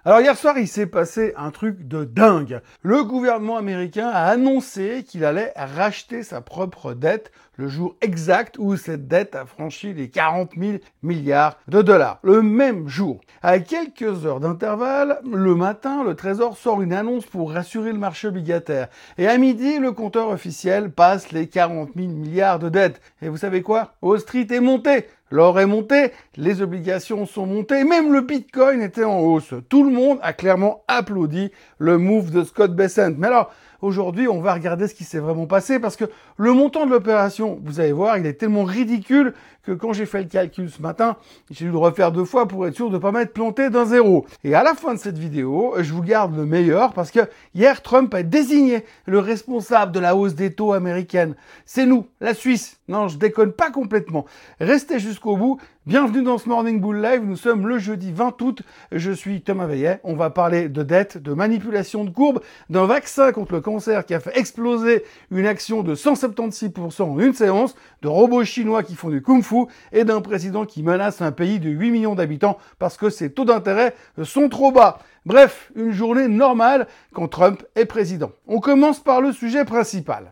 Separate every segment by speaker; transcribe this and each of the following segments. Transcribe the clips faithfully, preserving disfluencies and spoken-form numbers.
Speaker 1: Alors hier soir, il s'est passé un truc de dingue. Le gouvernement américain a annoncé qu'il allait racheter sa propre dette le jour exact où cette dette a franchi les quarante mille milliards de dollars. Le même jour, à quelques heures d'intervalle, le matin, le Trésor sort une annonce pour rassurer le marché obligataire. Et à midi, le compteur officiel passe les quarante mille milliards de dettes. Et vous savez quoi? Wall Street est monté. L'or est monté, les obligations sont montées, même le Bitcoin était en hausse. Tout le monde a clairement applaudi le move de Scott Bessent. Mais alors, aujourd'hui, on va regarder ce qui s'est vraiment passé parce que le montant de l'opération, vous allez voir, il est tellement ridicule que quand j'ai fait le calcul ce matin, j'ai dû le refaire deux fois pour être sûr de ne pas m'être planté d'un zéro. Et à la fin de cette vidéo, je vous garde le meilleur parce que hier, Trump a désigné le responsable de la hausse des taux américaines. C'est nous, la Suisse. Non, je déconne pas complètement. Restez jusqu'au bout. Bienvenue dans ce Morning Bull Live. Nous sommes le jeudi vingt août. Je suis Thomas Veillet. On va parler de dette, de manipulation de courbes, d'un vaccin contre le cancer qui a fait exploser une action de cent soixante-seize pour cent en une séance, de robots chinois qui font du kung-fu et d'un président qui menace un pays de huit millions d'habitants parce que ses taux d'intérêt sont trop bas. Bref, une journée normale quand Trump est président. On commence par le sujet principal.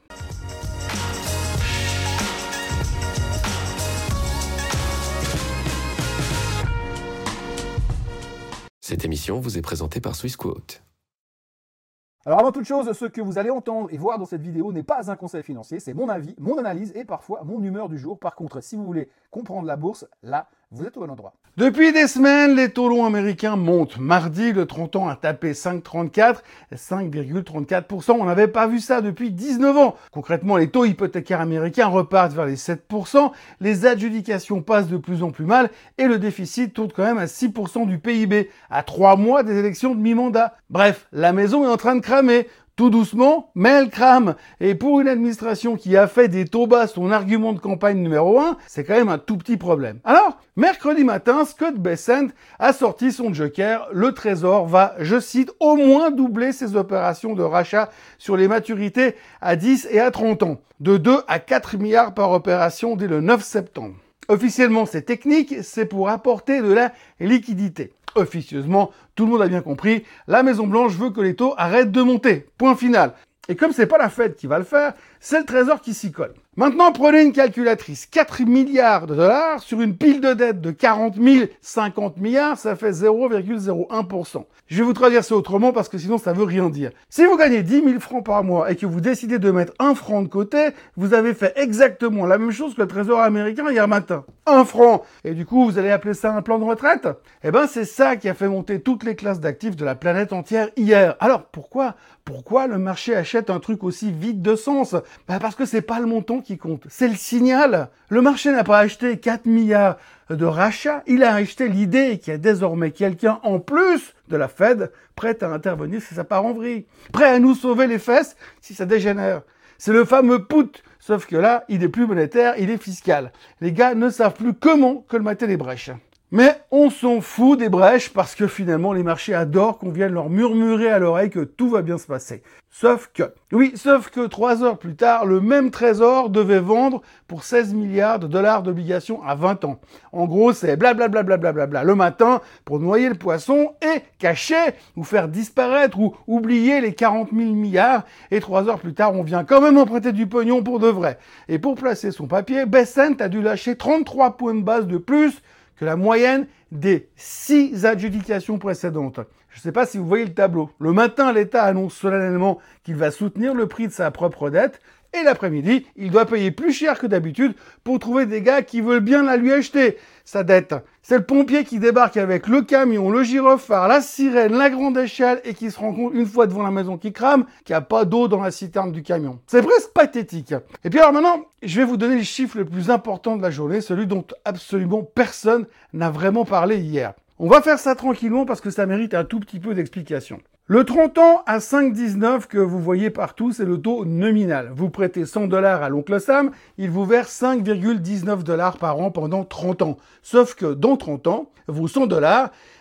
Speaker 2: Cette émission vous est présentée par Swissquote.
Speaker 3: Alors avant toute chose, ce que vous allez entendre et voir dans cette vidéo n'est pas un conseil financier, c'est mon avis, mon analyse et parfois mon humeur du jour. Par contre, si vous voulez comprendre la bourse, là, vous êtes au bon endroit.
Speaker 1: Depuis des semaines, les taux longs américains montent. Mardi, le trente ans a tapé cinq virgule trente-quatre, cinq virgule trente-quatre pour cent. On n'avait pas vu ça depuis dix-neuf ans. Concrètement, les taux hypothécaires américains repartent vers les sept pour cent, les adjudications passent de plus en plus mal et le déficit tourne quand même à six pour cent du P I B, à trois mois des élections de mi-mandat. Bref, la maison est en train de cramer. Tout doucement, mais elle crame. Et pour une administration qui a fait des taux bas son argument de campagne numéro un, c'est quand même un tout petit problème. Alors, mercredi matin, Scott Bessent a sorti son joker. Le Trésor va, je cite, au moins doubler ses opérations de rachat sur les maturités à dix et à trente ans, de deux à quatre milliards par opération dès le neuf septembre. Officiellement, c'est technique, c'est pour apporter de la liquidité. Officieusement, tout le monde a bien compris, la Maison-Blanche veut que les taux arrêtent de monter. Point final. Et comme c'est pas la Fed qui va le faire, c'est le Trésor qui s'y colle. Maintenant, prenez une calculatrice. quatre milliards de dollars sur une pile de dette de quarante mille, cinquante milliards, ça fait zéro virgule zéro un pour cent. Je vais vous traduire ça autrement parce que sinon ça veut rien dire. Si vous gagnez dix mille francs par mois et que vous décidez de mettre un franc de côté, vous avez fait exactement la même chose que le Trésor américain hier matin. Un franc. Et du coup, vous allez appeler ça un plan de retraite? Eh ben, c'est ça qui a fait monter toutes les classes d'actifs de la planète entière hier. Alors, pourquoi? Pourquoi le marché achète un truc aussi vide de sens? Ben parce que c'est pas le montant qui compte, c'est le signal. Le marché n'a pas acheté quatre milliards de rachats, il a acheté l'idée qu'il y a désormais quelqu'un en plus de la Fed prêt à intervenir si ça part en vrille, prêt à nous sauver les fesses si ça dégénère. C'est le fameux put, sauf que là, il est plus monétaire, il est fiscal. Les gars ne savent plus comment colmater les brèches. Mais on s'en fout des brèches parce que finalement les marchés adorent qu'on vienne leur murmurer à l'oreille que tout va bien se passer. Sauf que, oui, sauf que trois heures plus tard, le même Trésor devait vendre pour seize milliards de dollars d'obligations à vingt ans. En gros, c'est blablabla blablabla le matin pour noyer le poisson et cacher ou faire disparaître ou oublier les quarante mille milliards. Et trois heures plus tard, on vient quand même emprunter du pognon pour de vrai. Et pour placer son papier, Bessent a dû lâcher trente-trois points de base de plus que la moyenne des six adjudications précédentes. Je ne sais pas si vous voyez le tableau. Le matin, l'État annonce solennellement qu'il va soutenir le prix de sa propre dette. Et l'après-midi, il doit payer plus cher que d'habitude pour trouver des gars qui veulent bien la lui acheter, sa dette. C'est le pompier qui débarque avec le camion, le gyrophare, la sirène, la grande échelle et qui se rend compte une fois devant la maison qui crame qu'il n'y a pas d'eau dans la citerne du camion. C'est presque pathétique. Et puis alors maintenant, je vais vous donner le chiffre le plus important de la journée, celui dont absolument personne n'a vraiment parlé hier. On va faire ça tranquillement parce que ça mérite un tout petit peu d'explication. Le trente ans à cinq virgule dix-neuf que vous voyez partout, c'est le taux nominal. Vous prêtez cent dollars à l'oncle Sam, il vous verse cinq virgule dix-neuf dollars par an pendant trente ans. Sauf que dans trente ans, vos cent dollars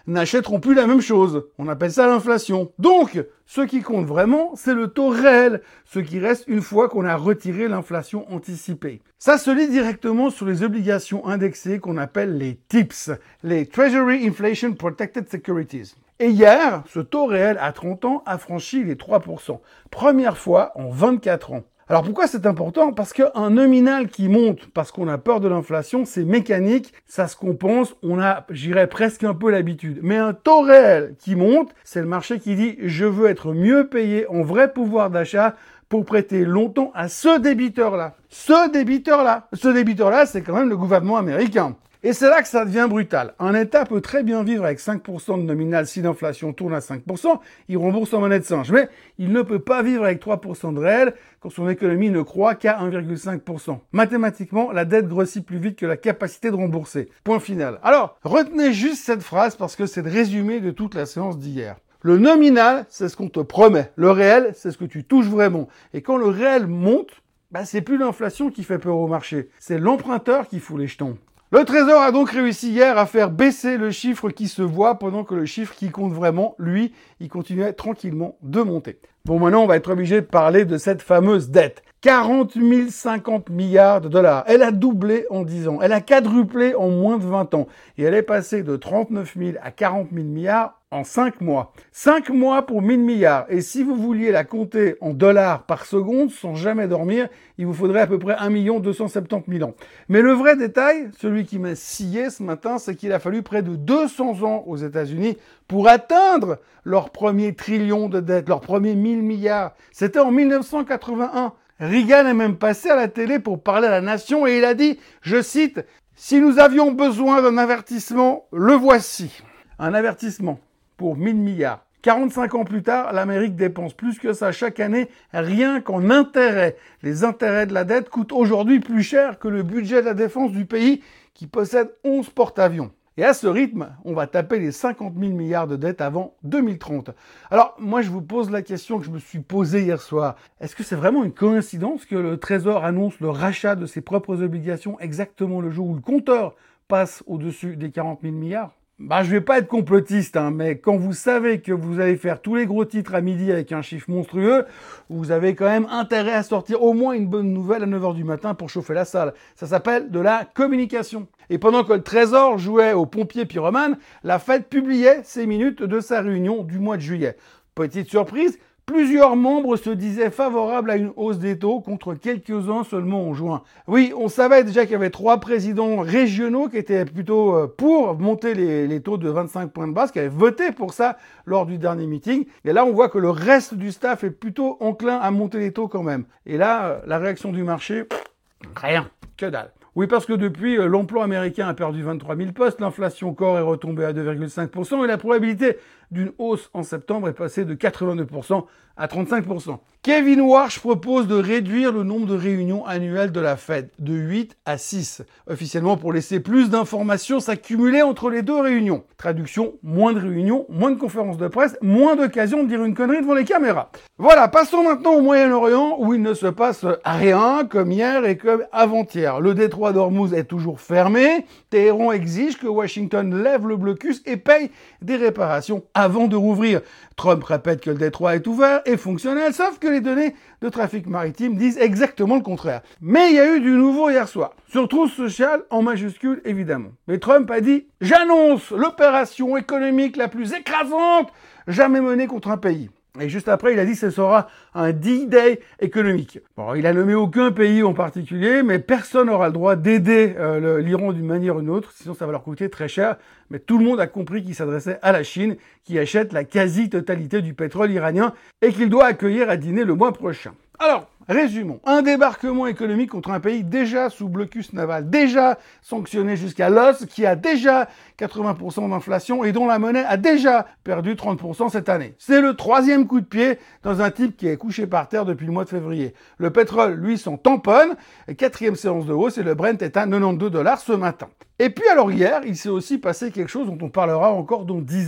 Speaker 1: n'achèteront plus la même chose. On appelle ça l'inflation. Donc, ce qui compte vraiment, c'est le taux réel, ce qui reste une fois qu'on a retiré l'inflation anticipée. Ça se lit directement sur les obligations indexées qu'on appelle les T I P S, les Treasury Inflation Protected Securities. Et hier, ce taux réel à trente ans a franchi les trois pour cent. Première fois en vingt-quatre ans. Alors pourquoi c'est important? Parce qu'un nominal qui monte parce qu'on a peur de l'inflation, c'est mécanique, ça se compense, on a, j'irais presque un peu l'habitude. Mais un taux réel qui monte, c'est le marché qui dit « je veux être mieux payé en vrai pouvoir d'achat pour prêter longtemps à ce débiteur-là ». Ce débiteur-là, ce débiteur-là, c'est quand même le gouvernement américain. Et c'est là que ça devient brutal. Un État peut très bien vivre avec cinq pour cent de nominal si l'inflation tourne à cinq pour cent, il rembourse en monnaie de singe. Mais il ne peut pas vivre avec trois pour cent de réel quand son économie ne croît qu'à un virgule cinq pour cent. Mathématiquement, la dette grossit plus vite que la capacité de rembourser. Point final. Alors, retenez juste cette phrase parce que c'est le résumé de toute la séance d'hier. Le nominal, c'est ce qu'on te promet. Le réel, c'est ce que tu touches vraiment. Et quand le réel monte, bah, c'est plus l'inflation qui fait peur au marché. C'est l'emprunteur qui fout les jetons. Le Trésor a donc réussi hier à faire baisser le chiffre qui se voit pendant que le chiffre qui compte vraiment, lui, il continuait tranquillement de monter. Bon, maintenant, on va être obligé de parler de cette fameuse dette. quarante mille cinquante milliards de dollars. Elle a doublé en dix ans. Elle a quadruplé en moins de vingt ans. Et elle est passée de trente-neuf mille à quarante mille milliards en cinq mois. cinq mois pour mille milliards. Et si vous vouliez la compter en dollars par seconde, sans jamais dormir, il vous faudrait à peu près un million deux cent soixante-dix mille ans. Mais le vrai détail, celui qui m'a scié ce matin, c'est qu'il a fallu près de deux cents ans aux États-Unis pour atteindre leur premier trillion de dettes, leur premier mille milliards. C'était en mille neuf cent quatre-vingt-un. Reagan est même passé à la télé pour parler à la nation et il a dit, je cite, « Si nous avions besoin d'un avertissement, le voici. » Un avertissement pour mille milliards. quarante-cinq ans plus tard, l'Amérique dépense plus que ça chaque année, rien qu'en intérêts. Les intérêts de la dette coûtent aujourd'hui plus cher que le budget de la défense du pays qui possède onze porte-avions. Et à ce rythme, on va taper les cinquante mille milliards de dettes avant deux mille trente. Alors, moi, je vous pose la question que je me suis posée hier soir. Est-ce que c'est vraiment une coïncidence que le Trésor annonce le rachat de ses propres obligations exactement le jour où le compteur passe au-dessus des quarante mille milliards? Bah, je vais pas être complotiste, hein, mais quand vous savez que vous allez faire tous les gros titres à midi avec un chiffre monstrueux, vous avez quand même intérêt à sortir au moins une bonne nouvelle à neuf heures du matin pour chauffer la salle. Ça s'appelle de la communication. Et pendant que le Trésor jouait aux pompiers pyromanes, la Fed publiait ses minutes de sa réunion du mois de juillet. Petite surprise, plusieurs membres se disaient favorables à une hausse des taux contre quelques-uns seulement en juin. Oui, on savait déjà qu'il y avait trois présidents régionaux qui étaient plutôt pour monter les, les taux de vingt-cinq points de base, qui avaient voté pour ça lors du dernier meeting. Et là, on voit que le reste du staff est plutôt enclin à monter les taux quand même. Et là, la réaction du marché, rien, que dalle. Oui, parce que depuis, l'emploi américain a perdu vingt-trois mille postes, l'inflation corps est retombée à deux virgule cinq pour cent et la probabilité d'une hausse en septembre est passée de quatre-vingt-deux pour cent à trente-cinq pour cent. Kevin Warsh propose de réduire le nombre de réunions annuelles de la Fed de huit à six, officiellement pour laisser plus d'informations s'accumuler entre les deux réunions. Traduction, moins de réunions, moins de conférences de presse, moins d'occasions de dire une connerie devant les caméras. Voilà, passons maintenant au Moyen-Orient où il ne se passe rien comme hier et comme avant-hier. Le détroit d'Ormuz est toujours fermé, Téhéran exige que Washington lève le blocus et paye des réparations avant de rouvrir. Trump répète que le détroit est ouvert et fonctionnel, sauf que les données de trafic maritime disent exactement le contraire. Mais il y a eu du nouveau hier soir. Sur Truth Social, en majuscule évidemment. Mais Trump a dit « J'annonce l'opération économique la plus écrasante jamais menée contre un pays ». Et juste après, il a dit que ce sera un D-Day économique. Bon, il a nommé aucun pays en particulier, mais personne n'aura le droit d'aider euh, l'Iran d'une manière ou d'une autre, sinon ça va leur coûter très cher. Mais tout le monde a compris qu'il s'adressait à la Chine, qui achète la quasi-totalité du pétrole iranien et qu'il doit accueillir à dîner le mois prochain. Alors, résumons. Un débarquement économique contre un pays déjà sous blocus naval, déjà sanctionné jusqu'à l'os, qui a déjà quatre-vingts pour cent d'inflation et dont la monnaie a déjà perdu trente pour cent cette année. C'est le troisième coup de pied dans un type qui est couché par terre depuis le mois de février. Le pétrole, lui, s'en tamponne. Quatrième séance de hausse et le Brent est à quatre-vingt-douze dollars ce matin. Et puis alors hier, il s'est aussi passé quelque chose dont on parlera encore dans dix ans.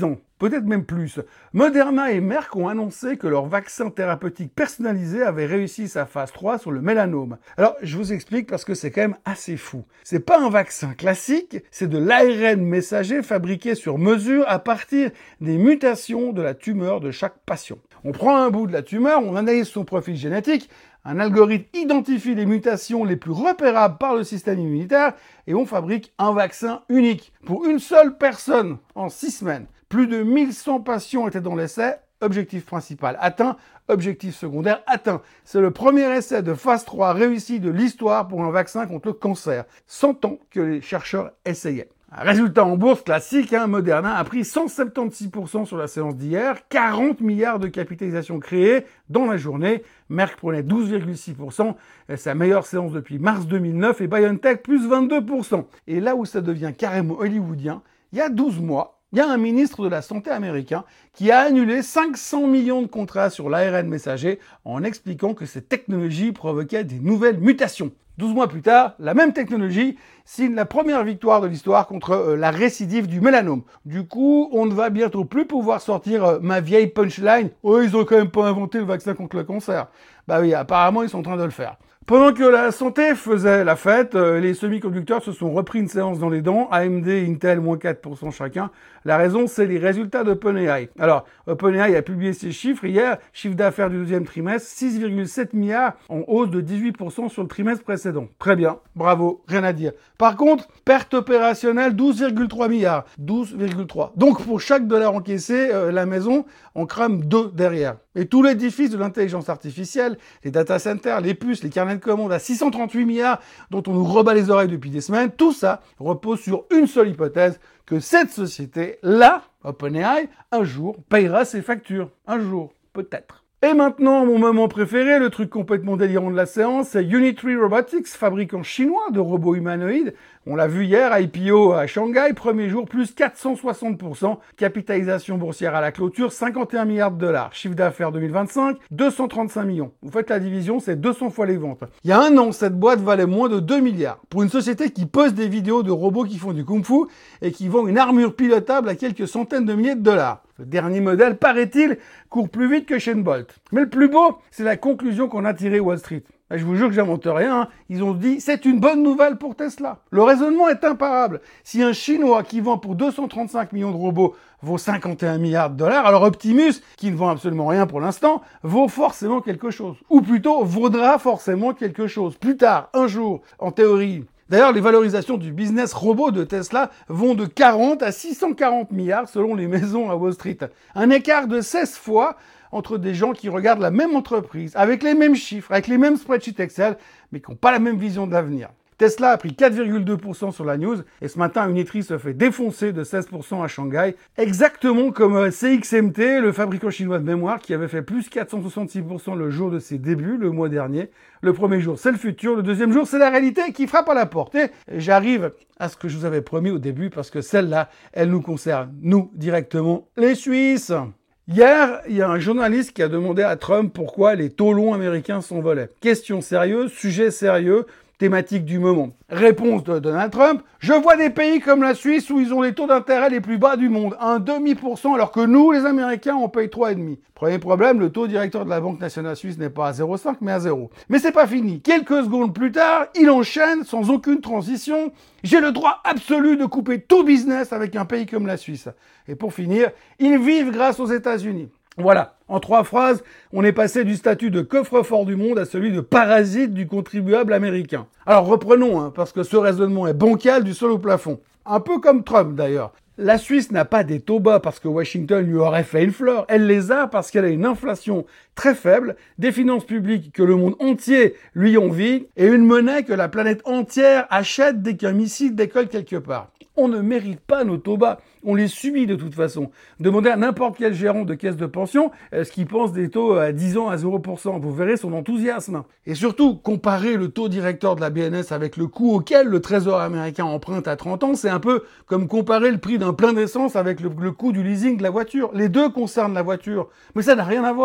Speaker 1: peut-être même plus. Moderna et Merck ont annoncé que leur vaccin thérapeutique personnalisé avait réussi sa phase trois sur le mélanome. Alors, je vous explique parce que c'est quand même assez fou. C'est pas un vaccin classique, c'est de l'A R N messager fabriqué sur mesure à partir des mutations de la tumeur de chaque patient. On prend un bout de la tumeur, on analyse son profil génétique, un algorithme identifie les mutations les plus repérables par le système immunitaire et on fabrique un vaccin unique pour une seule personne en six semaines. Plus de mille cent patients étaient dans l'essai, objectif principal atteint, objectif secondaire atteint. C'est le premier essai de phase trois réussi de l'histoire pour un vaccin contre le cancer, cent ans que les chercheurs essayaient. Un résultat en bourse classique, hein, Moderna a pris cent soixante-seize pour cent sur la séance d'hier, quarante milliards de capitalisation créée dans la journée. Merck prenait douze virgule six pour cent, sa meilleure séance depuis mars deux mille neuf, et BioNTech plus vingt-deux pour cent. Et là où ça devient carrément hollywoodien, il y a douze mois, il y a un ministre de la Santé américain qui a annulé cinq cents millions de contrats sur l'A R N messager en expliquant que cette technologie provoquait des nouvelles mutations. douze mois plus tard, la même technologie signe la première victoire de l'histoire contre euh, la récidive du mélanome. Du coup, on ne va bientôt plus pouvoir sortir euh, ma vieille punchline « Oh, ils ont quand même pas inventé le vaccin contre le cancer ». Bah oui, apparemment, ils sont en train de le faire. Pendant que la santé faisait la fête, euh, les semi-conducteurs se sont repris une séance dans les dents, A M D, Intel, moins quatre pour cent chacun. La raison, c'est les résultats d'OpenAI. Alors, OpenAI a publié ses chiffres hier, chiffre d'affaires du deuxième trimestre, six virgule sept milliards, en hausse de dix-huit pour cent sur le trimestre précédent. Très bien, bravo, rien à dire. Par contre, perte opérationnelle, douze virgule trois milliards, douze virgule trois. Donc, pour chaque dollar encaissé, euh, la maison en crame deux derrière. Et tout l'édifice de l'intelligence artificielle, les data centers, les puces, les carnets de commandes à six cent trente-huit milliards dont on nous rebat les oreilles depuis des semaines, tout ça repose sur une seule hypothèse, que cette société-là, OpenAI, un jour payera ses factures. Un jour, peut-être. Et maintenant, mon moment préféré, le truc complètement délirant de la séance, c'est Unitree Robotics, fabricant chinois de robots humanoïdes. On l'a vu hier, I P O à Shanghai, premier jour, plus quatre cent soixante pour cent, capitalisation boursière à la clôture, cinquante et un milliards de dollars, chiffre d'affaires deux mille vingt-cinq, deux cent trente-cinq millions. Vous faites la division, c'est deux cents fois les ventes. Il y a un an, cette boîte valait moins de deux milliards. Pour une société qui poste des vidéos de robots qui font du kung-fu et qui vend une armure pilotable à quelques centaines de milliers de dollars. Le dernier modèle, paraît-il, court plus vite que Usain Bolt. Mais le plus beau, c'est la conclusion qu'on a tirée Wall Street. Je vous jure que j'invente rien, hein. Ils ont dit, c'est une bonne nouvelle pour Tesla. Le raisonnement est imparable. Si un Chinois qui vend pour deux cent trente-cinq millions de robots vaut cinquante et un milliards de dollars, alors Optimus, qui ne vend absolument rien pour l'instant, vaut forcément quelque chose. Ou plutôt, vaudra forcément quelque chose. Plus tard, un jour, en théorie. D'ailleurs, les valorisations du business robot de Tesla vont de quarante à six cent quarante milliards selon les maisons à Wall Street. Un écart de seize fois entre des gens qui regardent la même entreprise, avec les mêmes chiffres, avec les mêmes spreadsheets Excel, mais qui n'ont pas la même vision de l'avenir. Tesla a pris quatre virgule deux pour cent sur la news, et ce matin, Unitree se fait défoncer de seize pour cent à Shanghai, exactement comme C X M T, le fabricant chinois de mémoire, qui avait fait plus quatre cent soixante-six pour cent le jour de ses débuts, le mois dernier. Le premier jour, c'est le futur, le deuxième jour, c'est la réalité qui frappe à la porte. Et j'arrive à ce que je vous avais promis au début, parce que celle-là, elle nous concerne, nous, directement, les Suisses. Hier, il y a un journaliste qui a demandé à Trump pourquoi les taux longs américains s'envolaient. Question sérieuse, sujet sérieux, thématique du moment. Réponse de Donald Trump, je vois des pays comme la Suisse où ils ont les taux d'intérêt les plus bas du monde, un demi pour cent, alors que nous, les Américains, on paye trois virgule cinq. Premier problème, le taux directeur de la Banque nationale suisse n'est pas à zéro virgule cinq, mais à zéro. Mais c'est pas fini. Quelques secondes plus tard, il enchaîne sans aucune transition. J'ai le droit absolu de couper tout business avec un pays comme la Suisse. Et pour finir, ils vivent grâce aux États-Unis. Voilà, en trois phrases, on est passé du statut de coffre-fort du monde à celui de parasite du contribuable américain. Alors reprenons, hein, parce que ce raisonnement est bancal du sol au plafond. Un peu comme Trump d'ailleurs. La Suisse n'a pas des taux bas parce que Washington lui aurait fait une fleur. Elle les a parce qu'elle a une inflation très faible, des finances publiques que le monde entier lui envie et une monnaie que la planète entière achète dès qu'un missile décolle quelque part. On ne mérite pas nos taux bas. On les subit de toute façon. Demandez à n'importe quel gérant de caisse de pension ce qu'il pense des taux à dix ans à zéro pour cent. Vous verrez son enthousiasme. Et surtout, comparer le taux directeur de la B N S avec le coût auquel le Trésor américain emprunte à trente ans, c'est un peu comme comparer le prix d'un plein d'essence avec le, le coût du leasing de la voiture. Les deux concernent la voiture, mais ça n'a rien à voir.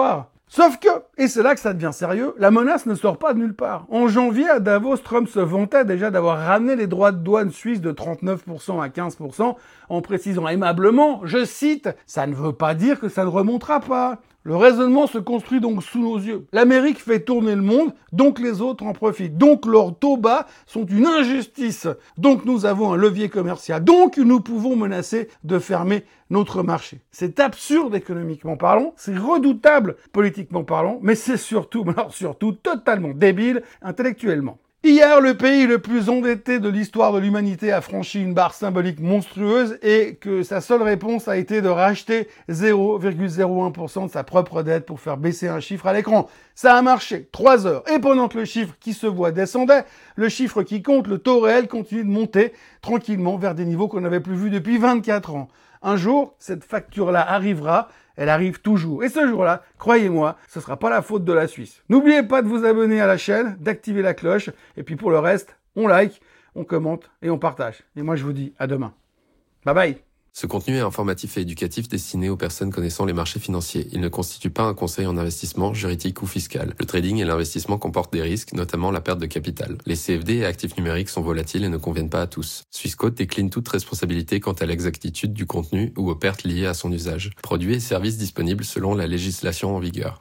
Speaker 1: Sauf que, et c'est là que ça devient sérieux, la menace ne sort pas de nulle part. En janvier, à Davos, Trump se vantait déjà d'avoir ramené les droits de douane suisses de trente-neuf pour cent à quinze pour cent, en précisant aimablement, je cite, « Ça ne veut pas dire que ça ne remontera pas ». Le raisonnement se construit donc sous nos yeux. L'Amérique fait tourner le monde, donc les autres en profitent. Donc leurs taux bas sont une injustice. Donc nous avons un levier commercial. Donc nous pouvons menacer de fermer notre marché. C'est absurde économiquement parlant, c'est redoutable politiquement parlant, mais c'est surtout, alors surtout totalement débile intellectuellement. Hier, le pays le plus endetté de l'histoire de l'humanité a franchi une barre symbolique monstrueuse et que sa seule réponse a été de racheter zéro virgule zéro un pour cent de sa propre dette pour faire baisser un chiffre à l'écran. Ça a marché trois heures. Et pendant que le chiffre qui se voit descendait, le chiffre qui compte, le taux réel, continue de monter tranquillement vers des niveaux qu'on n'avait plus vus depuis vingt-quatre ans. Un jour, cette facture-là arrivera, elle arrive toujours. Et ce jour-là, croyez-moi, ce sera pas la faute de la Suisse. N'oubliez pas de vous abonner à la chaîne, d'activer la cloche, et puis pour le reste, on like, on commente et on partage. Et moi je vous dis à demain. Bye bye.
Speaker 2: Ce contenu est informatif et éducatif destiné aux personnes connaissant les marchés financiers. Il ne constitue pas un conseil en investissement, juridique ou fiscal. Le trading et l'investissement comportent des risques, notamment la perte de capital. Les C F D et actifs numériques sont volatiles et ne conviennent pas à tous. Swissquote décline toute responsabilité quant à l'exactitude du contenu ou aux pertes liées à son usage. Produits et services disponibles selon la législation en vigueur.